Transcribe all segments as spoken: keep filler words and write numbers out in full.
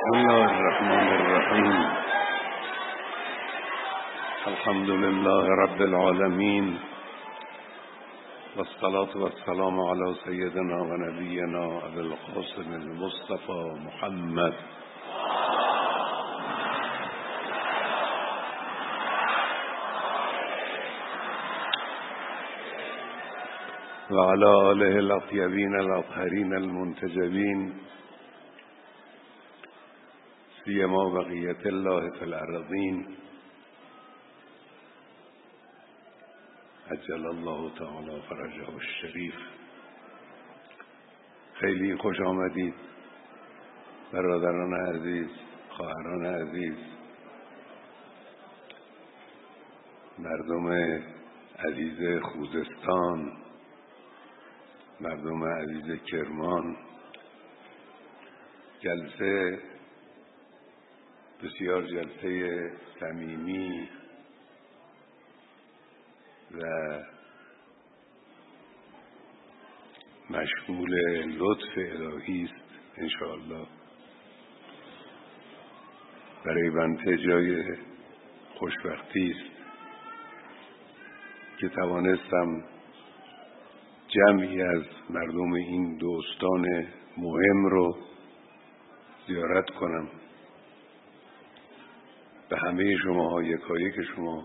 بسم الله الرحمن الرحیم. الحمد لله رب العالمین والصلاة والسلام على سيدنا و نبینا ابی القاسم المصطفى محمد و علی آله الاطیبین الاطهرین المنتجبین سیما بقیت الله فی الارضین عجل الله تعالی فرجه الشریف. خیلی خوش آمدید برادران عزیز، خواهران عزیز، مردم عزیز خوزستان، مردم عزیز کرمان. جلسه بسیار جلسه صمیمی و مشمول لطف الهی است انشاءالله. برای بنده جای خوشبختی است که توانستم جمعی از مردم این دو استان مهم رو زیارت کنم. به همه شما یکایک شما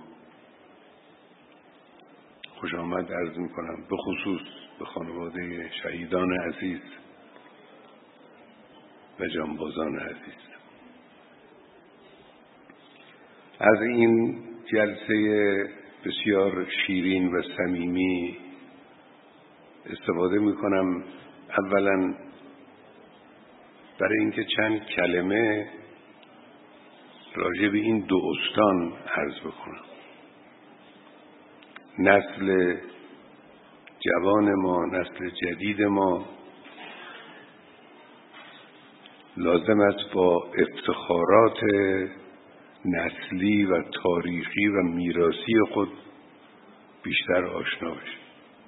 خوش آمد عرض می کنم، به خصوص به خانواده شهیدان عزیز و جانبازان عزیز. از این جلسه بسیار شیرین و صمیمی استفاده می کنم اولا برای اینکه چند کلمه راجع به این دو استان عرض بکنم. نسل جوان ما، نسل جدید ما لازم است با افتخارات نسلی و تاریخی و میراثی خود بیشتر آشنا بشه.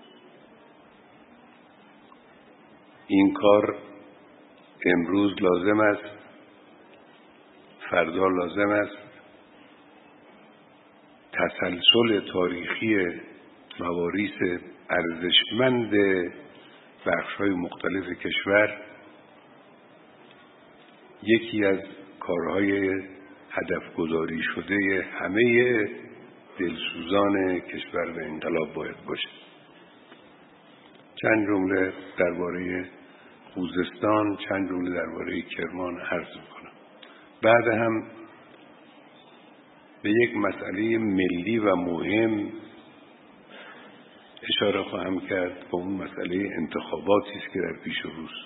این کار امروز لازم است، فردا لازم است. تسلسل تاریخی مواریث ارزشمند بخش‌های مختلف کشور یکی از کارهای هدف گذاری شده همه دلسوزان کشور و انقلاب باید باشه. چند جمله درباره خوزستان، چند جمله درباره کرمان عرض می‌کنم. بعد هم به یک مسئله ملی و مهم اشاره خواهم کرد و اون مسئله انتخاباتی است که در پیش روست.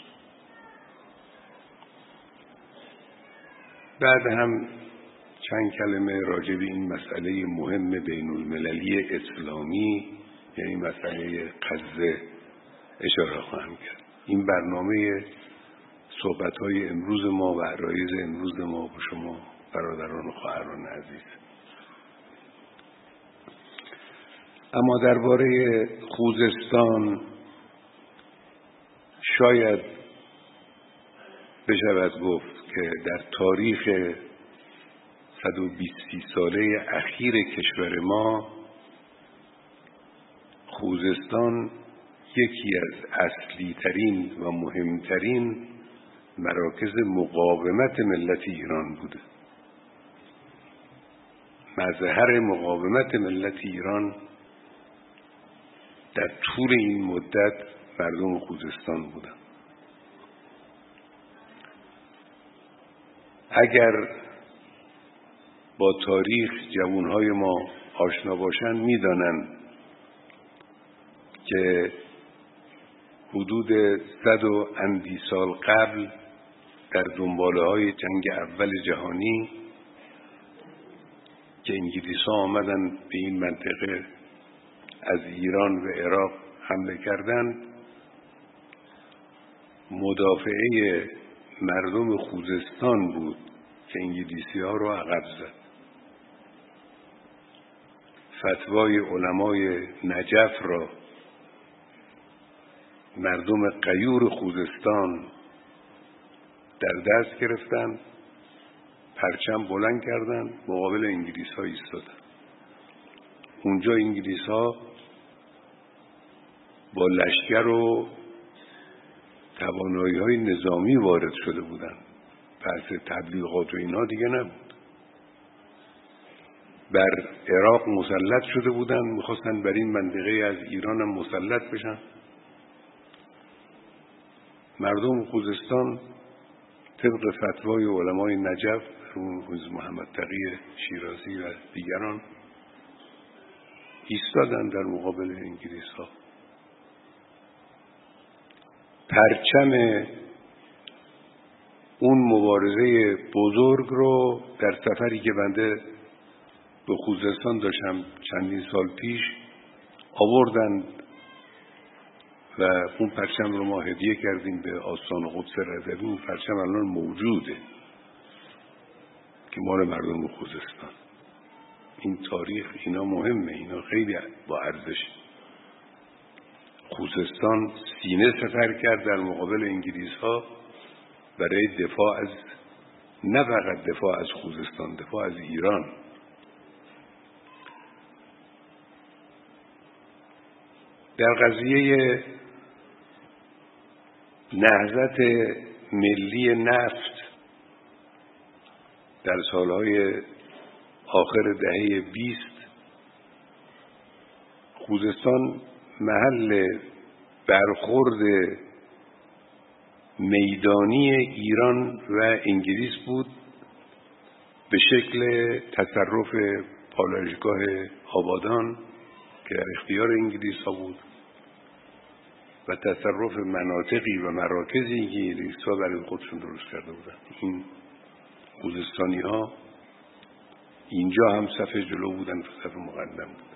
بعد هم چند کلمه راجع به این مسئله مهم بین المللی اسلامی، یعنی مسئله غزه، اشاره خواهم کرد. این برنامه صحبت‌های امروز ما و عرایض امروز ما با شما برادران و خواهران عزیز. اما درباره خوزستان شاید بشود گفت که در تاریخ صد و بیست ساله اخیر کشور ما خوزستان یکی از اصلی ترین و مهمترین مراکز مقاومت ملت ایران بوده. مظهر مقاومت ملت ایران در طول این مدت مردم خوزستان بودن. اگر با تاریخ جوانهای ما آشنا باشند میدانند که حدود صد و اندی سال قبل در دنباله های جنگ اول جهانی که انگلیس‌ها آمدن به این منطقه از ایران و عراق حمله کردند، مدافعه مردم خوزستان بود که انگلیسی‌ها رو عقب زد. فتوای علمای نجف را مردم غیور خوزستان در دست گرفتند پرچم بلند کردن، مقابل انگلیس ها ایستادن. اونجا انگلیس ها با لشکر و توانایی های نظامی وارد شده بودن، بحث تبلیغات و اینا دیگه نبود. بر عراق مسلط شده بودن، میخواستن بر این منطقه از ایران هم مسلط بشن. مردم خوزستان طبق فتوای علمای نجف، حضرت محمد تقی شیرازی و دیگران، ایستادن در مقابل انگلیس ها. پرچم اون مبارزه بزرگ رو در سفری که بنده به خوزستان داشتم چندین سال پیش آوردن و اون پرچم رو ما هدیه کردیم به آستان قدس رضوی. اون پرچم الان موجوده که مال مردم خوزستان. این تاریخ اینا مهمه، اینا خیلی با ارزش. خوزستان سینه سپر کرد در مقابل انگلیس ها برای دفاع از، نه فقط دفاع از خوزستان، دفاع از ایران. در قضیه نهضت ملی نفت در سالهای آخر دهه بیست، خوزستان محل برخورد میدانی ایران و انگلیس بود به شکل تصرف پالایشگاه آبادان که در اختیار انگلیس ها بود و تصرف مناطقی و مراکزی که انگلیس ها برای خودشون درست کرده بودن. این خوزستانی ها اینجا هم صف جلو بودن و صف مقدم بودن.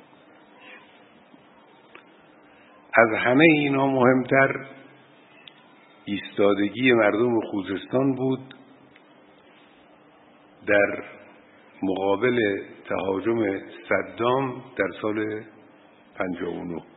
از همه اینا مهمتر ایستادگی مردم خوزستان بود در مقابل تهاجم صدام در سال پنجاه و نه.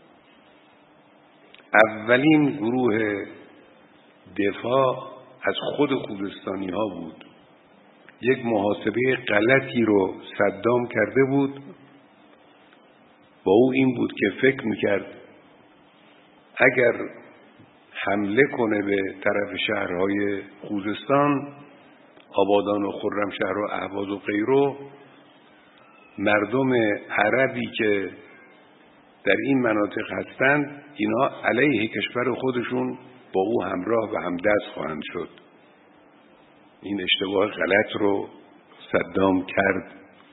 اولین گروه دفاع از خود خوزستانی ها بود. یک محاسبه غلطی رو صدام کرده بود، با او این بود که فکر میکرد اگر حمله کنه به طرف شهرهای خوزستان، آبادان و خرمشهر و اهواز و غیره، مردم عربی که در این مناطق هستند اینا علیه کشور خودشون با او همراه و همدست خواهند شد. این اشتباه غلط رو صدام کرد.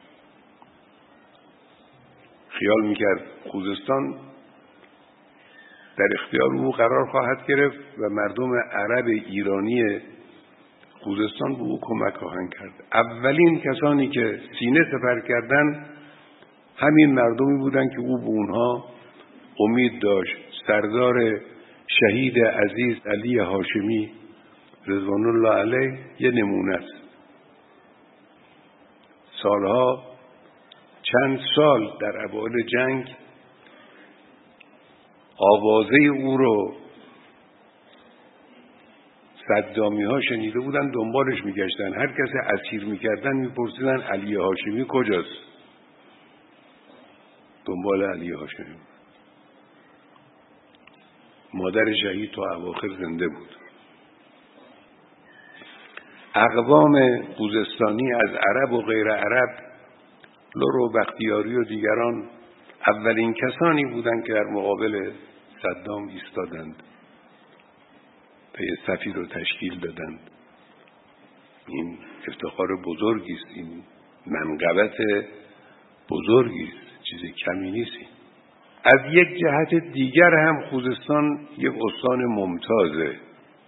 خیال میکرد خوزستان در اختیار او قرار خواهد گرفت و مردم عرب ایرانی خوزستان به او کمک خواهند کرد. اولین کسانی که سینه سپر کردن همین مردمی بودند که او به اونها امید داشت. سردار شهید عزیز علی هاشمی رضوان الله علیه یه نمونه است. سالها چند سال در اوایل جنگ آوازه او رو صدامی ها شنیده بودن، دنبالش میگشتن. هر کسی اسیر میکردن میپرسیدن علی هاشمی کجاست؟ دنبال علی هاشمی. مادر شهید تا اواخر زنده بود. اقوام خوزستانی از عرب و غیر عرب، لور و بختیاری و دیگران، اولین کسانی بودند که در مقابل صدام ایستادند و یه صفی رو تشکیل دادند. این افتخار بزرگی است، این منقبت بزرگی است، چیز کمی نیست. از یک جهت دیگر هم خوزستان یک استان ممتازه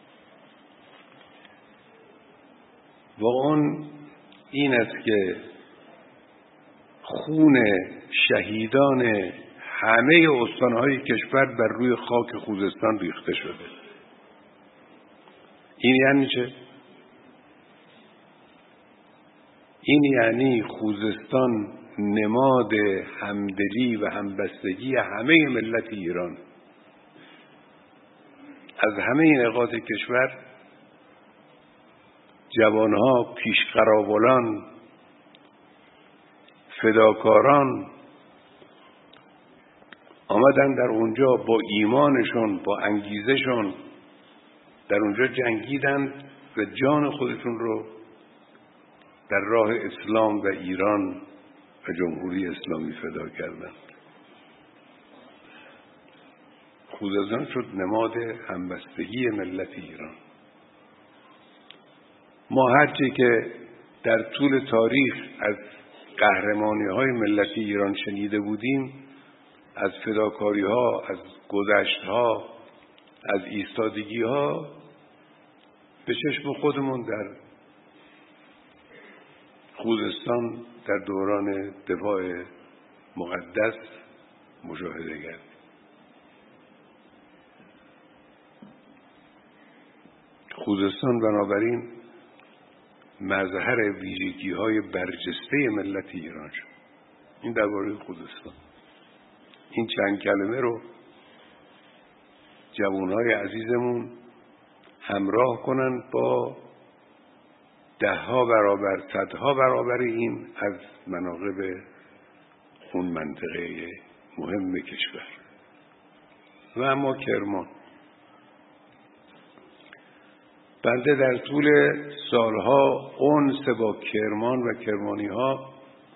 و اون این است که خون شهیدان همه استانهای کشور بر روی خاک خوزستان ریخته شده. این یعنی چه؟ این یعنی خوزستان نماد همدلی و همبستگی همه ملت ایران. از همه نقاط کشور جوانها، پیشقراولان، فداکاران آمدن در اونجا با ایمانشون، با انگیزشون در اونجا جنگیدند و جان خودشون رو در راه اسلام و ایران و جمهوری اسلامی فدا کردند. خوزستان شد نماد همبستگی ملت ایران. ما هرچی که در طول تاریخ از قهرمانی‌های ملت ایران شنیده بودیم، از فداکاری‌ها، از گذشت‌ها، از ایستادگی‌ها، به چشم خودمون در خوزستان در دوران دفاع مقدس مشاهده کردیم. خوزستان بنابراین مظهر ویژگی‌های برجسته ملت ایران شد. این درباره خوزستان. این چند کلمه رو جوانهای عزیزمون همراه کنن با ده ها برابر، صدها برابر این از مناقب اون منطقه مهم کشور. و اما کرمان، بنده در طول سالها انس با کرمان و کرمانی ها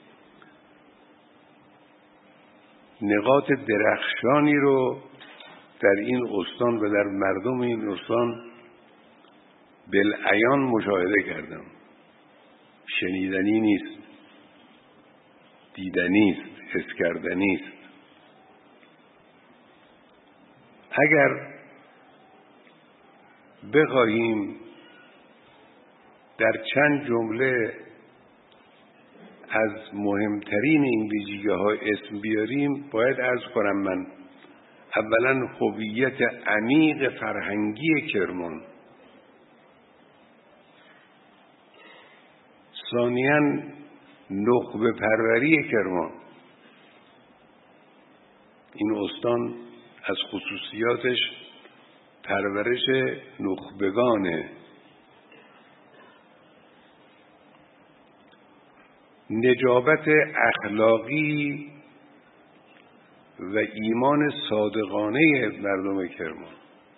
نقاط درخشانی رو در این استان و در مردم این استان بالعیان مشاهده کردم. شنیدنی نیست، دیدنی است، حس کردنی است. اگر بخواهیم در چند جمله از مهمترین این ویژگی‌ها اسم بیاریم، باید عرض کنم من اولا هویت عمیق فرهنگی کرمان، ثانیاً نخبه پروری کرمان. این استان از خصوصیاتش پرورش نخبگانه. نجابت اخلاقی و ایمان صادقانه مردم کرمان،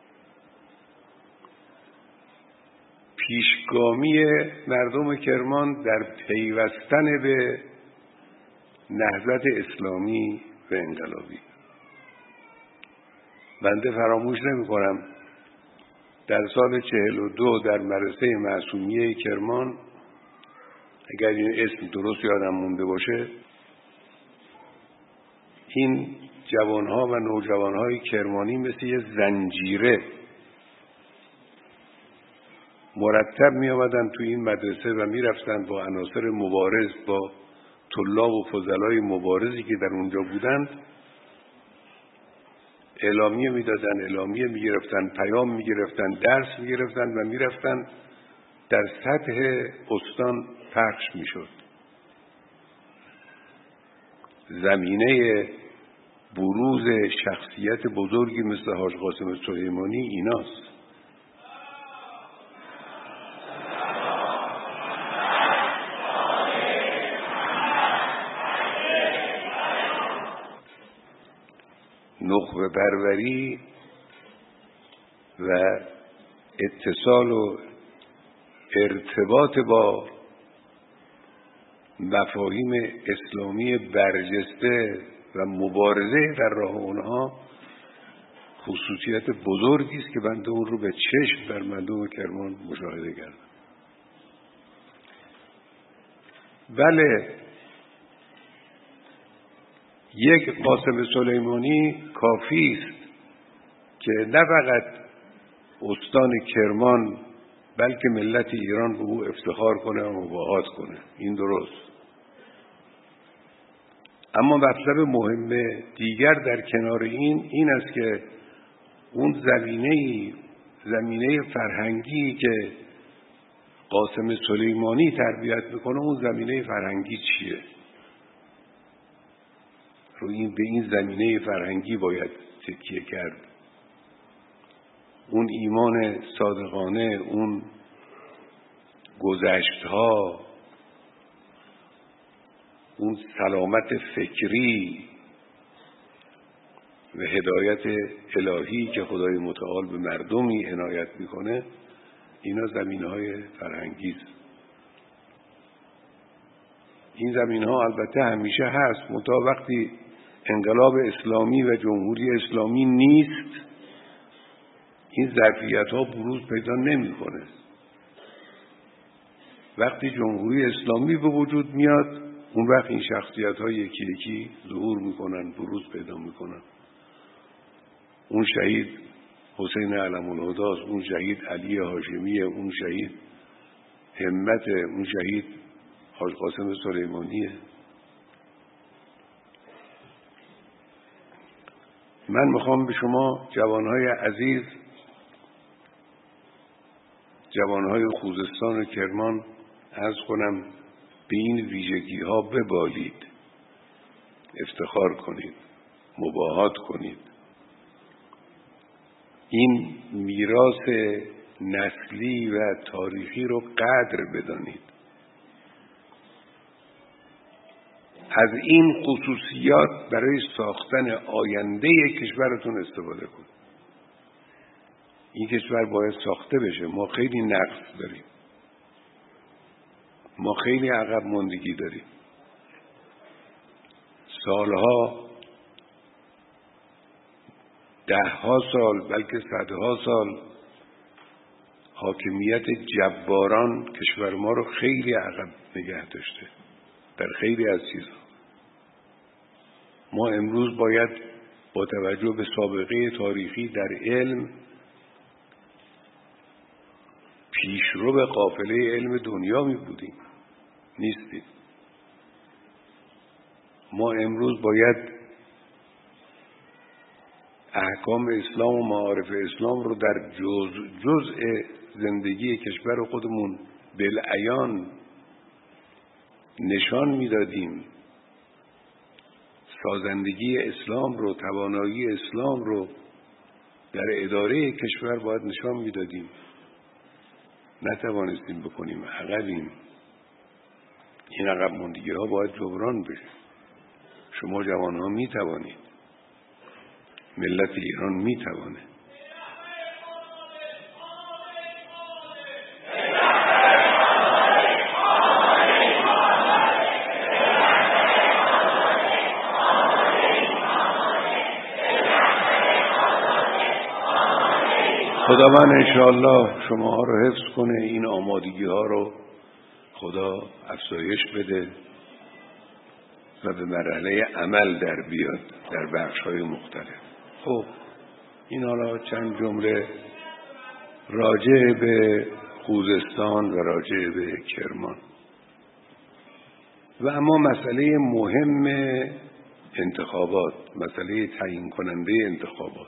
پیشگامی مردم کرمان در پیوستن به نهضت اسلامی و انقلابی. بنده فراموش نمی کنم در سال چهل و دو در مدرسه معصومیه کرمان، اگر این اسم درست یادم مونده باشه، این جوانها و نوجوانهای کرمانی مثل یه زنجیره مرتب می آمدن تو این مدرسه و می رفتن با عناصر مبارز، با طلاب و فضلای مبارزی که در اونجا بودند اعلامیه می دادن، اعلامیه می گرفتن، پیام می گرفتن، درس می گرفتن و می رفتن در سطح استان پخش می شد. زمینه بروز شخصیت بزرگی مثل حاج قاسم سلیمانی ایناست. نخبه پروری و اتصال و ارتباط با مفاهیم اسلامی برجسته و مبارزه در راه اونها خصوصیت بزرگی است که بنده اون رو به چشم در مردم کرمان مشاهده کردم. بله، یک قاسم سلیمانی کافی است که نه فقط استان کرمان بلکه ملت ایران به او افتخار کنه و مباهات کنه. این درست. اما مطلب مهم دیگر در کنار این این است که اون زمینه زمینه فرهنگی که قاسم سلیمانی تربیت میکنه، اون زمینه فرهنگی چیه؟ رو این به این زمینه فرهنگی باید تکیه کرد. اون ایمان صادقانه، اون گذشت‌ها، اون سلامت فکری و هدایت الهی که خدای متعال به مردمی عنایت میکنه، اینا زمینهای فرهنگی است. این زمینها البته همیشه هست، منتها وقتی انقلاب اسلامی و جمهوری اسلامی نیست، این ظرفیت‌ها بروز پیدا نمی‌کنه. وقتی جمهوری اسلامی به وجود میاد، اون وقت این شخصیت‌ها یکی یکی ظهور میکنن، بروز پیدا میکنن. اون شهید حسین علم الهدی، اون شهید علی هاشمی، اون شهید همت، اون شهید حاج قاسم سلیمانیه. من میخوام به شما جوانهای عزیز، جوانهای خوزستان و کرمان عرض کنم به این ویژگی ها ببالید، افتخار کنید، مباهات کنید. این میراث نسلی و تاریخی رو قدر بدانید. از این خصوصیات برای ساختن آینده کشورتون استفاده کنید. این کشور باید ساخته بشه. ما خیلی نقص داریم، ما خیلی عقب ماندگی داریم. سالها، ده ها سال، بلکه صدها سال حاکمیت جباران کشور ما رو خیلی عقب نگه داشته در خیلی از چیزها. ما امروز باید با توجه به سابقه تاریخی در علم پیشرو به قافله علم دنیا می بودیم، نیستیم. ما امروز باید احکام اسلام و معارف اسلام رو در جز جزء زندگی کشور خودمون بالعیان نشان میدادیم. سازندگی اسلام رو، توانایی اسلام رو در اداره کشور باید نشان میدادیم. نتوانستیم بکنیم، عقبیم. این عقب ماندگی ها باید جبران بشه. شما جوان ها می توانید، ملت ایران می توانه. خداوند انشاءالله شما ها رو حفظ کنه، این آمادگی ها رو خدا افزایش بده و به مرحله عمل در بیاد در بخش های مختلف. خب این حالا چند جمله راجع به خوزستان و راجع به کرمان. و اما مسئله مهم انتخابات، مسئله تعیین کننده انتخابات.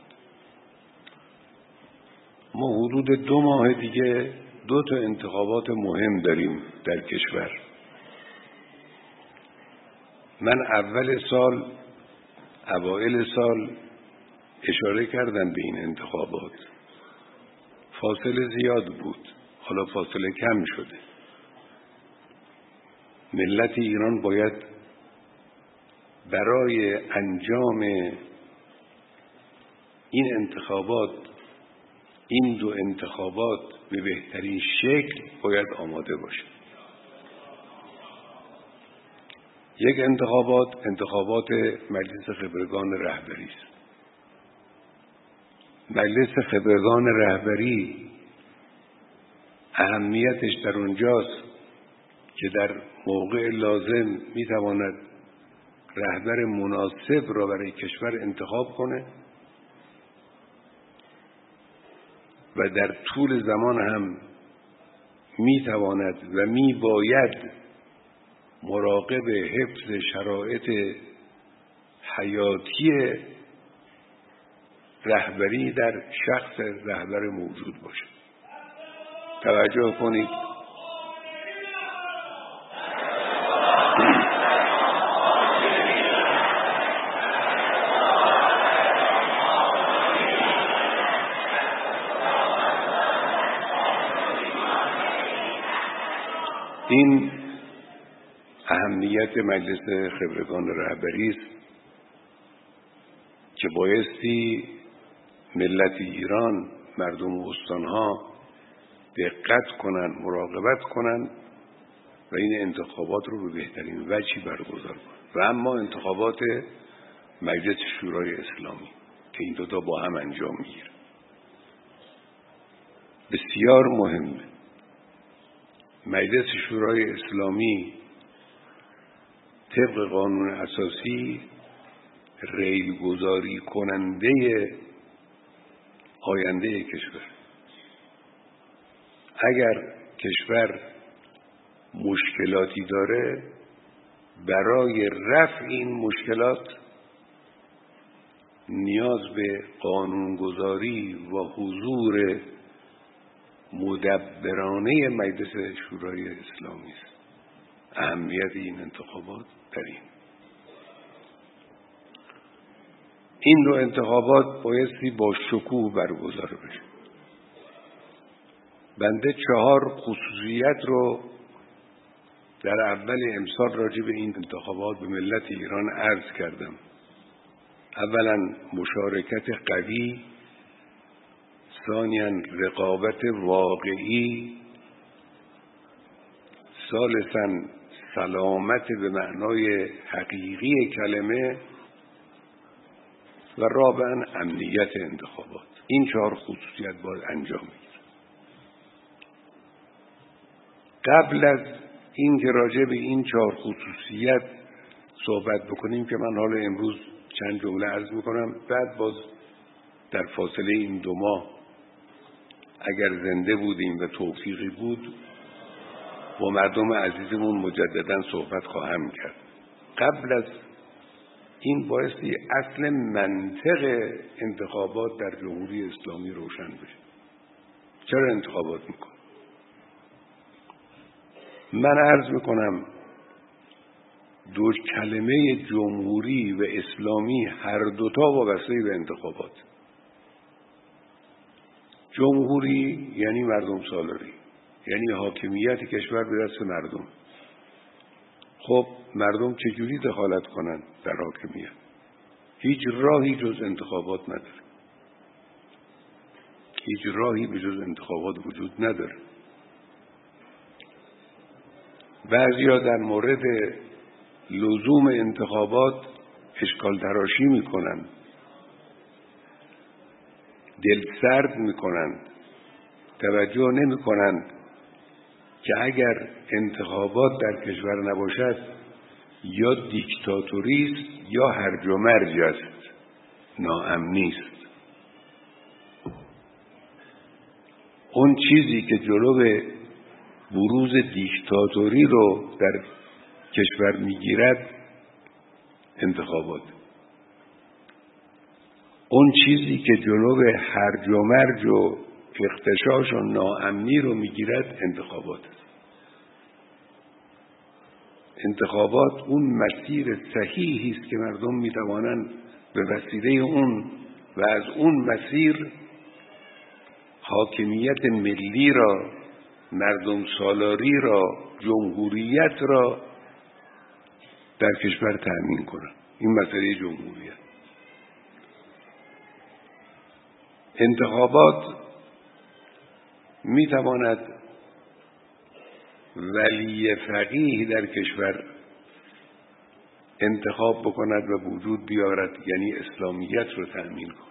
ما حدود دو ماه دیگه دو تا انتخابات مهم داریم در کشور. من اول سال، اوایل سال اشاره کردم به این انتخابات. فاصله زیاد بود، حالا فاصله کم شده. ملت ایران باید برای انجام این انتخابات، این دو انتخابات به بهترین شکل باید آماده باشه. یک انتخابات انتخابات مجلس خبرگان رهبری است. مجلس خبرگان رهبری اهمیتش در اونجاست که در موقع لازم میتواند رهبر مناسب را برای کشور انتخاب کنه و در طول زمان هم میتواند و میباید مراقب حفظ شرایط حیاتی رهبری در شخص رهبر موجود باشه. توجه کنید. این اهمیت مجلس خبرگان رهبری است که بایستی ملت ایران، مردم استانها دقت کنن، مراقبت کنن و این انتخابات رو به بهترین وجهی برگزار کنن. و اما انتخابات مجلس شورای اسلامی که این دوتا با هم انجام میگیره بسیار مهمه. مجلس شورای اسلامی طبق قانون اساسی ریلگذاری کننده آینده کشور. اگر کشور مشکلاتی داره، برای رفع این مشکلات نیاز به قانونگذاری و حضور مدبرانه مجلس شورای اسلامی است. اهمیت این انتخابات در این این دو انتخابات بایستی با شکوه برگزار بشه. بنده چهار خصوصیت رو در اول امسال راجع به این انتخابات به ملت ایران عرض کردم. اولا مشارکت قوی، ثانیا رقابت واقعی، ثالثا سلامت به معنای حقیقی کلمه و رابعا امنیت انتخابات. این چهار خصوصیت باید انجام بگیره. قبل از این که راجع به این چهار خصوصیت صحبت بکنیم که من حالا امروز چند جمله عرض میکنم، بعد باز در فاصله این دو ماه اگر زنده بودیم و توفیقی بود با مردم عزیزمون مجددا صحبت خواهم کرد. قبل از این بایستی اصل منطق انتخابات در جمهوری اسلامی روشن بشه. چرا انتخابات میکن؟ من عرض میکنم دو کلمه جمهوری و اسلامی هر دوتا وابسته به انتخابات. جمهوری یعنی مردم سالاری، یعنی حاکمیت کشور به دست مردم. خب مردم چجوری دخالت کنند در حاکمیت؟ هیچ راهی جز انتخابات نداره. هیچ راهی به جز انتخابات وجود نداره. بعضیا در مورد لزوم انتخابات اشکال تراشی میکنن، دل سرد میکنن، توجه نمیکنن که اگر انتخابات در کشور نباشد یا دیکتاتوری است یا هرج و مرج است، ناامنی است. اون چیزی که جلو بروز دیکتاتوری رو در کشور میگیرد انتخابات. اون چیزی که جلو هرج و مرج و اختشاش و ناامنی رو میگیرد انتخابات است. انتخابات اون مسیر صحیحی است که مردم میتوانند به وسیله اون و از اون مسیر حاکمیت ملی را، مردم سالاری را، جمهوریت را در کشور تأمین کنند. این مسئله جمهوریت. انتخابات میتواند ولی فقیه در کشور انتخاب بکند و وجود بیارد، یعنی اسلامیت رو تأمین کند.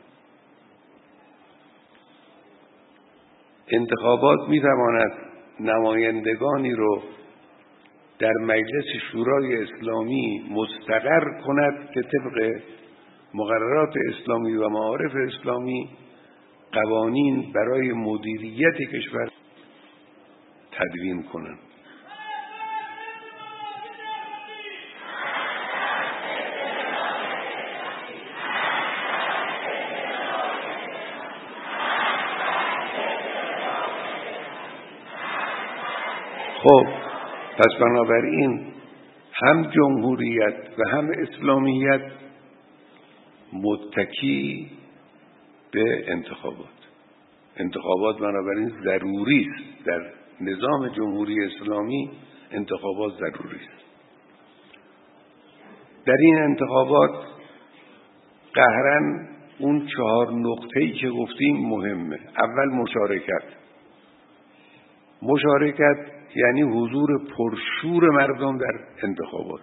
انتخابات میتواند نمایندگانی رو در مجلس شورای اسلامی مستقر کند که طبق مقررات اسلامی و معارف اسلامی قوانین برای مدیریت کشور تدوین کنند. خب پس بنابراین هم جمهوریت و هم اسلامیت متکی به انتخابات. انتخابات بنابراین ضروری است در نظام جمهوری اسلامی. انتخابات ضروری است. در این انتخابات قهرن اون چهار نقطه‌ای که گفتیم مهمه. اول مشارکت. مشارکت یعنی حضور پرشور مردم در انتخابات.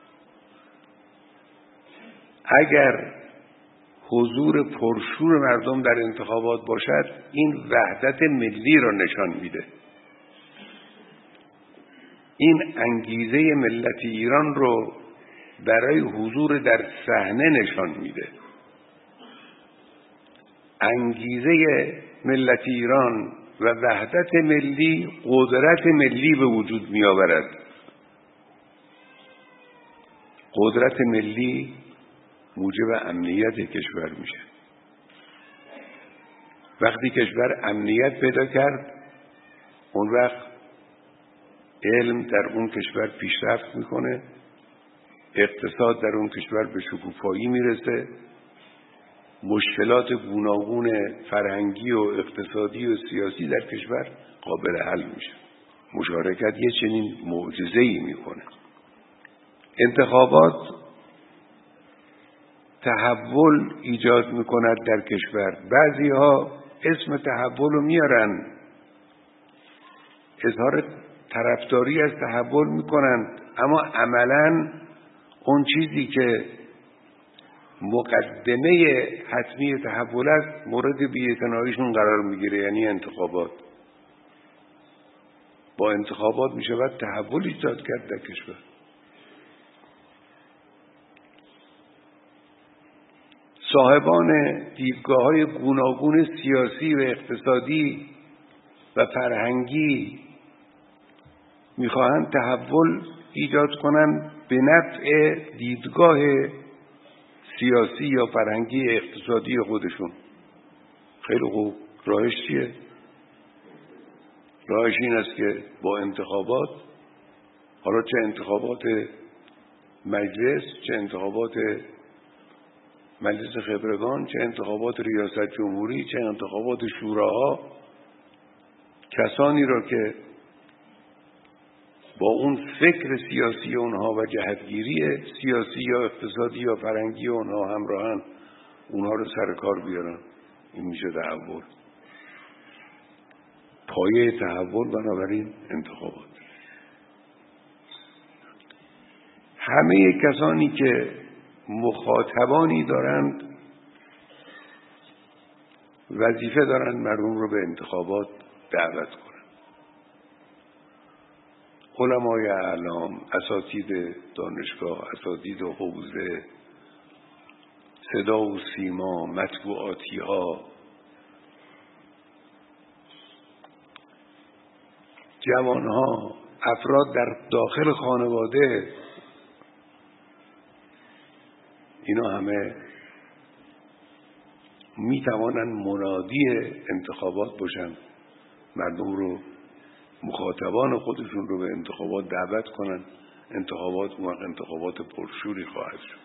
اگر حضور پرشور مردم در انتخابات باشد، این وحدت ملی را نشان میده. این انگیزه ملت ایران رو برای حضور در صحنه نشان میده. انگیزه ملت ایران و وحدت ملی قدرت ملی به وجود می آورد. قدرت ملی موجب امنیت کشور میشه. وقتی کشور امنیت پیدا کرد، اون وقت علم در اون کشور پیشرفت میکنه، اقتصاد در اون کشور به شکوفایی میرسه، مشکلات گوناگون فرهنگی و اقتصادی و سیاسی در کشور قابل حل میشه. مشارکت یه چنین معجزه‌ای میکنه. انتخابات تحول ایجاد میکند در کشور. بعضی ها اسم تحول رو میارن، اظهار طرفداری از تحول میکنند، اما عملاً اون چیزی که مقدمه حتمی تحول است مورد بی‌اعتناییشون قرار میگیره، یعنی انتخابات. با انتخابات میشود تحول ایجاد کرد در کشور. صاحبان دیدگاه‌های گوناگون سیاسی و اقتصادی و فرهنگی میخواهند تحول ایجاد کنند به نفع دیدگاه سیاسی یا فرهنگی اقتصادی خودشون. خیلی خوب، راهش چیه؟ راهش این است که با انتخابات، حالا چه انتخابات مجلس، چه انتخابات مجلس خبرگان، چه انتخابات ریاست جمهوری، چه انتخابات شوراها، کسانی را که با اون فکر سیاسی اونها و جهتگیری سیاسی یا اقتصادی یا فرهنگی اونها همراهن، اونها رو سر کار بیارن. این میشه تحول. پایه تحول بنابراین انتخابات. همه کسانی که مخاطبانی دارند وظیفه دارند مردم رو به انتخابات دعوت کنند. علمای اعلام، اساتید دانشگاه، اساتید حوزه، صدا و سیما، مطبوعاتی ها، جوان ها، افراد در داخل خانواده، اینا همه می توانند منادی انتخابات باشن، مردم رو، مخاطبان خودشون رو به انتخابات دعوت کنن. انتخابات اون وقت انتخابات پرشوری خواهد شد.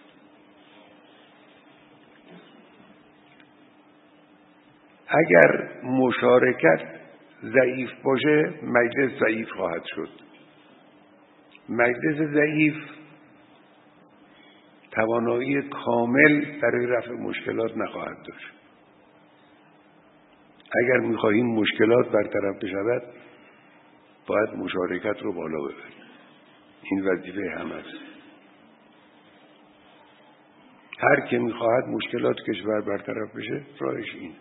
اگر مشارکت ضعیف باشه، مجلس ضعیف خواهد شد. مجلس ضعیف توانایی کامل برای رفع مشکلات نخواهد داشت. اگر می‌خواهیم مشکلات برطرف بشود، باید مشارکت رو بالا ببریم. این وظیفه همه است. هر که می‌خواهد مشکلات کشور برطرف بشه، راهش این.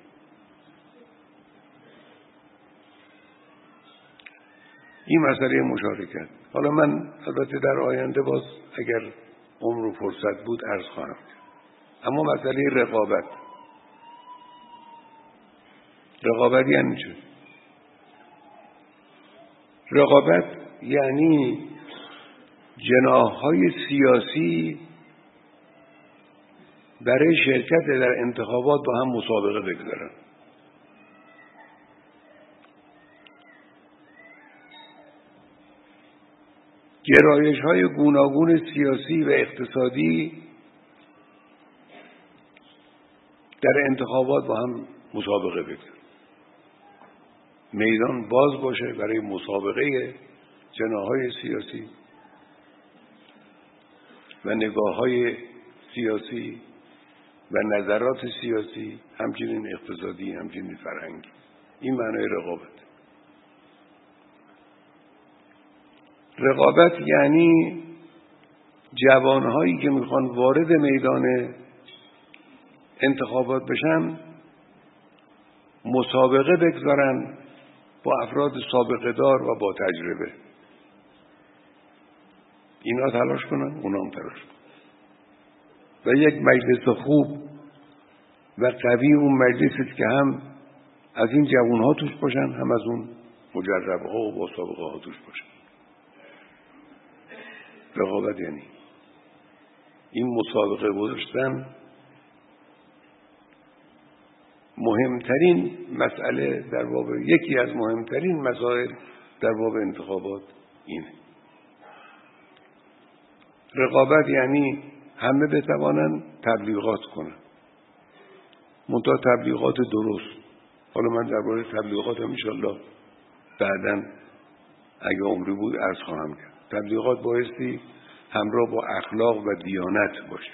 این مسئله مشارکت. حالا من البته در آینده باز اگر عمر و فرصت بود عرض خواهم کرد. اما مسئله رقابت. رقابت یعنی چه؟ رقابت یعنی جناح‌های سیاسی برای شرکت در انتخابات با هم مسابقه بگذارن. گرایش‌های گوناگون سیاسی و اقتصادی در انتخابات با هم مسابقه بگذارن. میدان باز باشه برای مسابقه جناح‌های سیاسی و نگاه‌های سیاسی و نظرات سیاسی، همچنین اقتصادی، همچنین فرهنگی. این معنای رقابت. رقابت یعنی جوانهایی که میخوان وارد میدان انتخابات بشن مسابقه بگذارن با افراد سابقه دار و با تجربه. اینا تلاش کنن، اونا هم تلاش کنن و یک مجلس خوب و قوی اون مجلسی که هم از این جوانها توش باشن، هم از اون مجربها و با سابقه ها توش باشن. رقابت یعنی این مسابقه گذاشتن. مهمترین مسئله در باب یکی از مهمترین مسائل در باب انتخابات اینه. رقابت یعنی همه بتوانن تبلیغات کنن، منتها تبلیغات درست. حالا من درباره تبلیغات هم انشالله بعداً اگه عمری بود عرض خواهم کرد. تبلیغات بایستی همراه با اخلاق و دیانت باشه.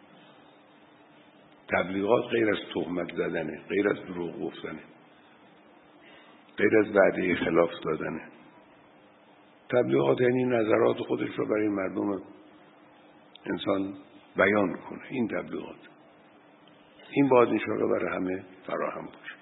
تبلیغات غیر از تهمت زدنه، غیر از دروغ گفتنه، غیر از وعده خلاف دادنه. تبلیغات یعنی نظرات خودش رو برای مردم انسان بیان کنه. این تبلیغات. این باید انشاءالله برای همه فراهم باشه.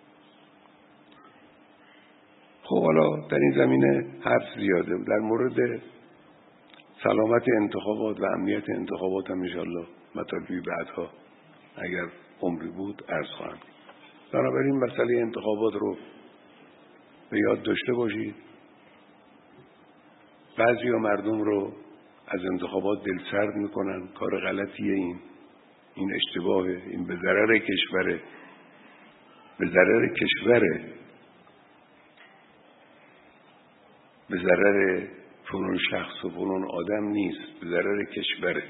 خب حالا در این زمینه حرف زیاده. در مورد سلامت انتخابات و امنیت انتخابات هم انشاءالله مطالبی بعدها اگر عمری بود عرض خواهم. بنابراین مسئله انتخابات رو به یاد داشته باشید. بعضی ها مردم رو از انتخابات دلسرد میکنن. کار غلطیه این. این اشتباهه. این به ضرر کشوره. به ضرر کشوره. به ضرر فلان شخص و فلان آدم نیست. به ضرر کشوره.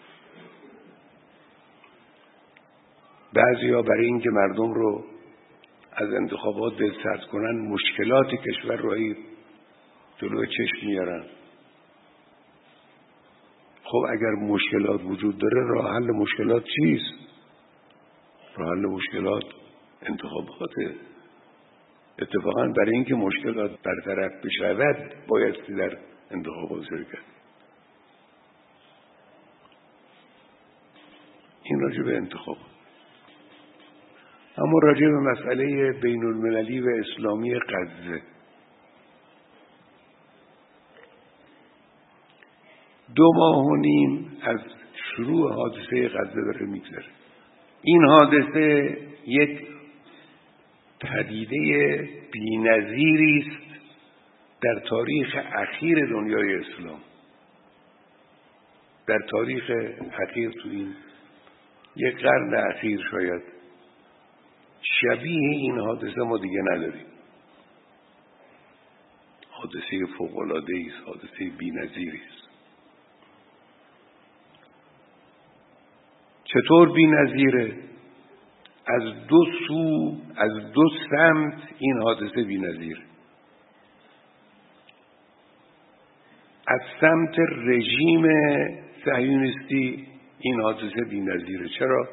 بعضی ها برای اینکه مردم رو از انتخابات دلسرد کنن مشکلات کشور رو هی جلوی چشم میارن. خب اگر مشکلات وجود داره راه حل مشکلات چیست؟ راه حل مشکلات انتخاباته. اتفاقا برای اینکه مشکلات برطرف بشود بایستی در انتخابات شرکت. این راجع به انتخاب. اما راجع به مسئله بین المللی و اسلامی غزه، دو ماه و نیم از شروع حادثه غزه داره میگذره. این حادثه یک پدیده بی‌نظیری است در تاریخ اخیر دنیای اسلام. در تاریخ اخیر، تو این یک قرن اخیر شاید شبیه این حادثه ما دیگه نداریم. حادثه فوق‌العاده‌ای است، حادثه بی‌نظیری است. چطور بی‌نظیره؟ از دو سو، از دو سمت این حادثه بی‌نظیره. از سمت رژیم صهیونیستی این حادثه بی‌نظیره. چرا؟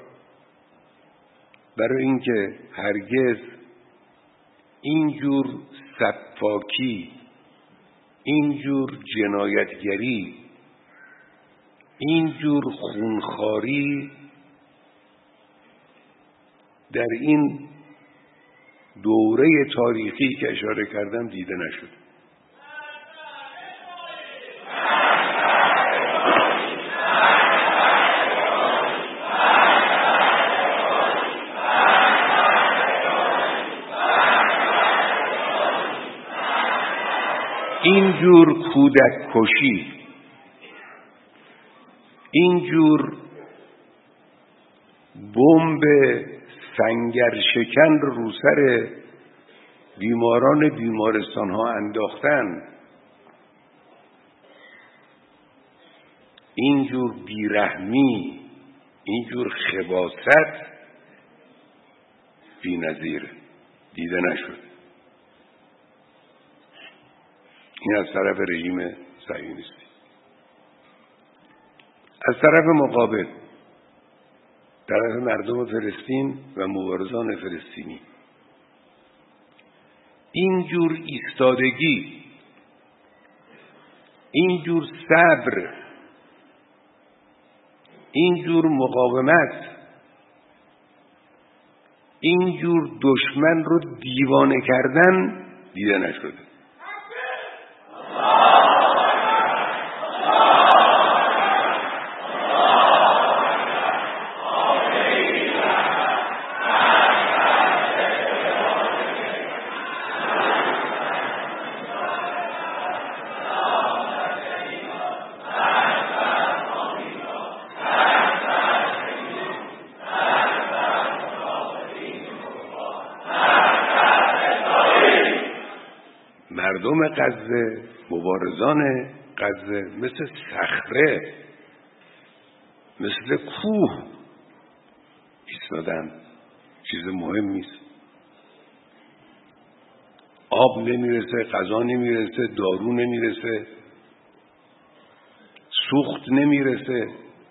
برای اینکه هرگز اینجور سفاکی، اینجور جنایتگری، اینجور خونخواری در این دوره تاریخی که اشاره کردم دیده نشد. اینجور کودک کشی، اینجور بمب سنگر شکن رو سر بیماران بیمارستان ها انداختن، اینجور بیرحمی، اینجور خباثت بی‌نظیره، دیده نشد. این از طرف رژیم صهیونیستی. از طرف مقابل، طرف مردم فلسطین و مبارزان فلسطینی، اینجور ایستادگی، اینجور صبر، اینجور مقاومت، اینجور دشمن رو دیوانه کردن دیده نشده. مردم غزه، مبارزان غزه مثل صخره، مثل کوه ایستادن. چیز مهمی است. آب نمیرسه، غذا نمیرسه، دارو نمیرسه، سوخت نمیرسه،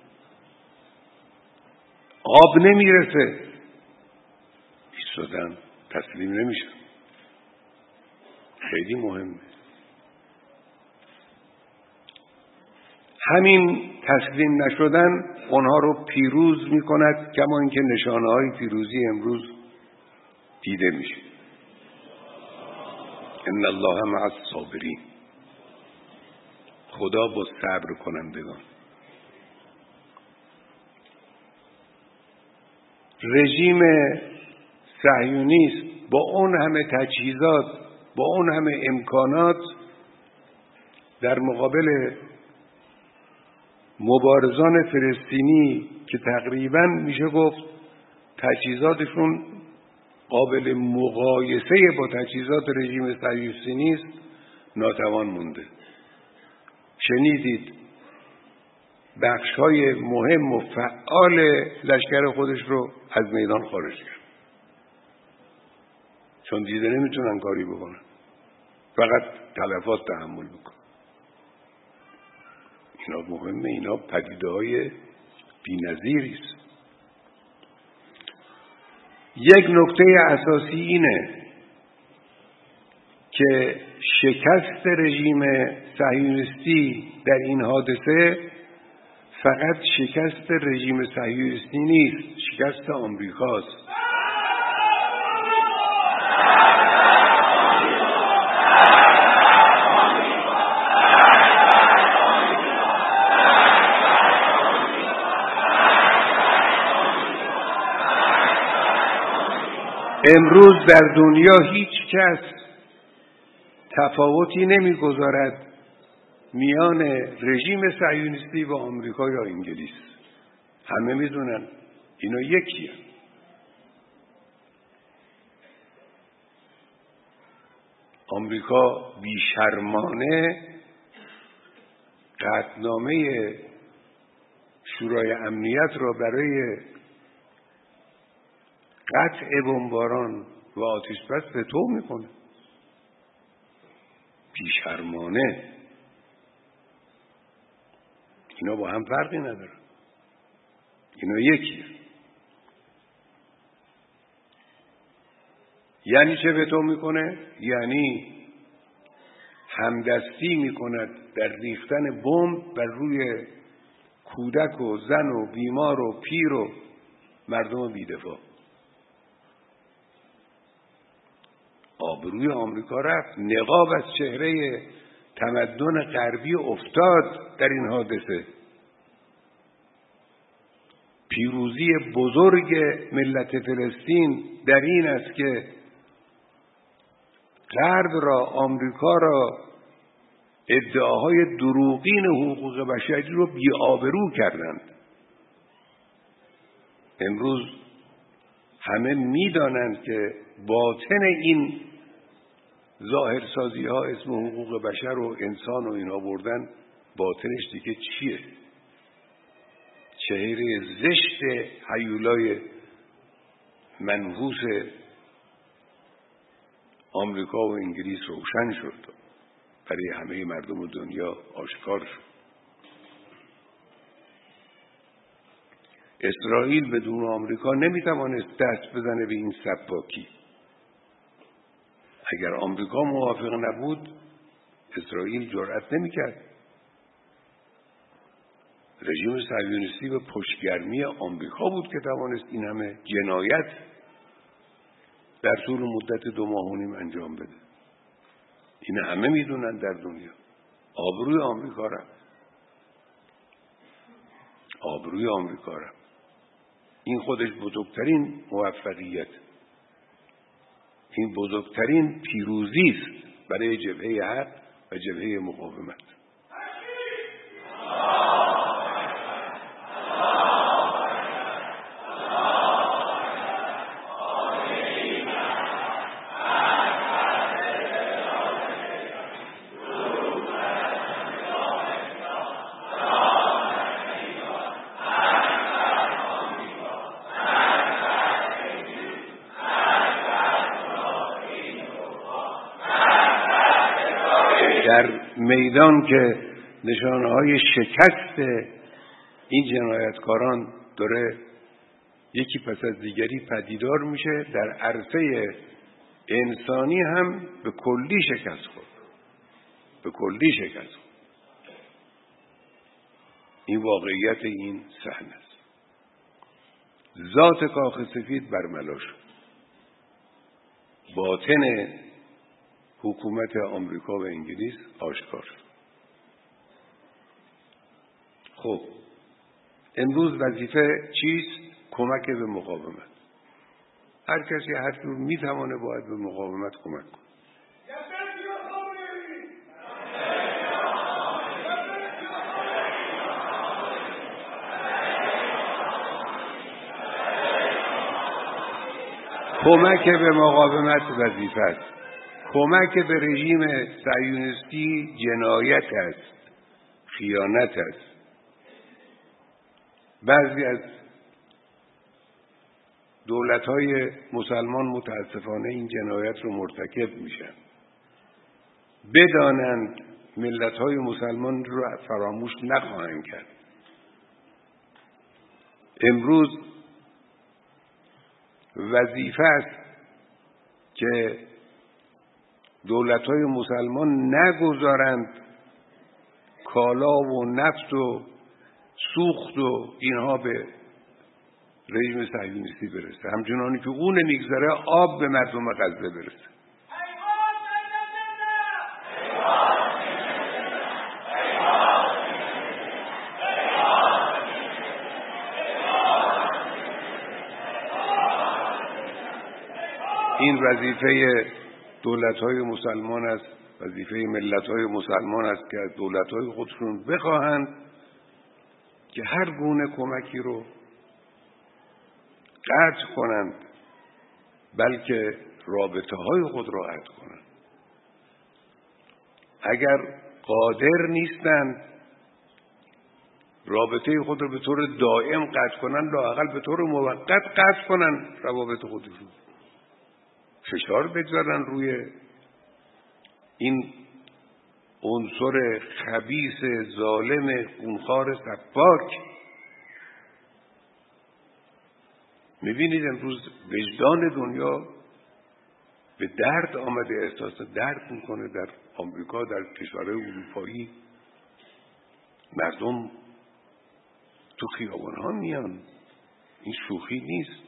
آب نمیرسه، ایستادن، تسلیم نمیشن. خیلی مهمه. همین تسلیم نشدن اونها رو پیروز میکند، کما اینکه نشانه های پیروزی امروز دیده میشه. ان الله مع الصابرین. خدا با صبر کنندگان. رژیم صهیونیست با اون همه تجهیزات، با اون همه امکانات، در مقابل مبارزان فلسطینی که تقریباً میشه گفت تجهیزاتشون قابل مقایسه با تجهیزات رژیم صهیونیستی نیست، ناتوان مونده. شنیدید بخش‌های مهم و فعال لشکر خودش رو از میدان خارج کرد، چون دیده نمیتونن کاری بکنن، فقط تلفات تحمل بکنن. اینا مهمه. اینا پدیده‌های بی‌نظیری است. یک نکته اساسی اینه که شکست رژیم صهیونیستی در این حادثه فقط شکست رژیم صهیونیستی نیست، شکست آمریکاست. امروز در دنیا هیچ کس تفاوتی نمیگذارد میان رژیم صهیونیستی و آمریکا یا انگلیس. همه میدونن اینا یکیه. آمریکا بیشرمانه قطعنامه شورای امنیت را برای قطع بمباران و آتش بس وتو میکنه. بیشرمانه. اینا با هم فرقی نداره. اینا یکیه. یعنی چه وتو میکنه؟ یعنی همدستی میکند در ریختن بمب بر روی کودک و زن و بیمار و پیر و مردم بی‌دفاع. آبروی آمریکا رفت، نقاب از چهره تمدن غربی افتاد در این حادثه. پیروزی بزرگ ملت فلسطین در این است که غرب را، آمریکا را، ادعاهای دروغین حقوق بشری رو بی‌آبرو کردند. امروز همه میدانند که باطن این ظاهرسازی ها اسم حقوق بشر و انسان و اینا بردن، باطنش دیگه چیه؟ چهره زشت هیولای منحوس آمریکا و انگلیس روشن شد. برای همه مردم دنیا آشکار شد. اسرائیل بدون آمریکا نمیتوانست دست بزنه به این سباکی. اگر آمریکا موافق نبود اسرائیل جرأت نمیکرد. رژیم صهیونیستی به پشتگرمی آمریکا بود که توانست این همه جنایت در طول مدت دو ماه و نیم انجام بده. این همه میدونن در دنیا. آبروی آمریکا رفت. آبروی آمریکا رفت. این خودش بزرگترین موفقیت، این بزرگترین پیروزی است برای جبهه حق و جبهه مقاومت. در میدان که نشانه‌های شکست این جنایتکاران داره یکی پس از دیگری پدیدار میشه، در عرصه انسانی هم به کلی شکست خورد. به کلی شکست خورد. این واقعیت این صحنه است. ذات کاخ سفید برملا شد. باطن حکومت آمریکا و انگلیس آشکار شد. خب امروز وظیفه چیست؟ کمک به مقاومت. هر کسی هر جور میتوانه باید به مقاومت کمک کنه. کمک به مقاومت وظیفه است. کمک به رژیم صهیونیستی جنایت است، خیانت است. بعضی از دولت‌های مسلمان متاسفانه این جنایت رو مرتکب میشن. بدانند ملت‌های مسلمان رو فراموش نخواهند کرد. امروز وظیفه است که دولت‌های مسلمان نگذارند کالا و نفت و سوخت و اینها به رژیم صهیونیستی برسه، همچنانی که اون نمیگذاره آب به مردم غزه برسه. این وظیفه دولت‌های مسلمان است، وظیفه ملت‌های مسلمان است که از دولت‌های خودشون بخواهند که هر گونه کمکی رو قطع کنند، بلکه رابطه‌های خود را قطع کنند. اگر قادر نیستند رابطه خود را به طور دائم قطع کنند، لااقل به طور موقت قطع کنند روابط خودشون. فشار بگذارن روی این عنصر خبیث ظالم خونخوار سفاک. میبینید امروز وجدان دنیا به درد آمده، احساس درد میکنه. در آمریکا، در کشورهای اروپایی مردم تو خیابان‌ها میان. این شوخی نیست.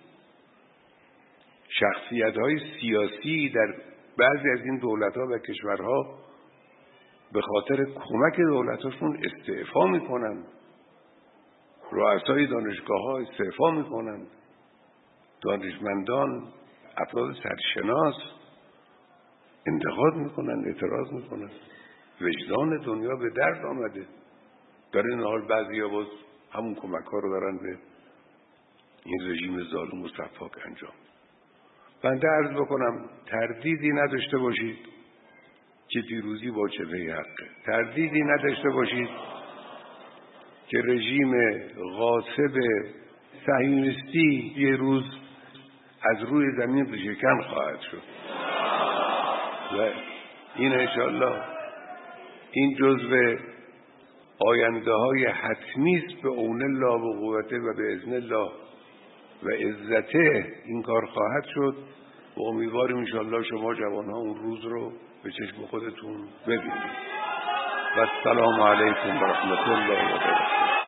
شخصیت‌های سیاسی در بعضی از این دولت‌ها و کشورها به خاطر کمک دولت‌هاشون استعفا میکنن. رؤسای دانشگاه‌ها استعفا میکنن. دانشمندان، افراد سرشناس انتقاد میکنن، اعتراض میکنن. وجدان دنیا به درد آمده. در این حال بعضی‌ها باز همون کمک‌ها رو دارن به این رژیم ظالم و سفاک انجام. بنده عرض بکنم تردیدی نداشته باشید که پیروزی با جبهه حقه. تردیدی نداشته باشید که رژیم غاصب صهیونیستی یه روز از روی زمین ریشه‌کن خواهد شد و این انشاءالله این جزو آینده های حتمی است به اون الله و قوته و به اذن الله و عزته این کار خواهد شد و امیدواریم انشاءالله شما جوان ها اون روز رو به چشم خودتون ببینید. و السلام علیکم و رحمت الله و برکاته.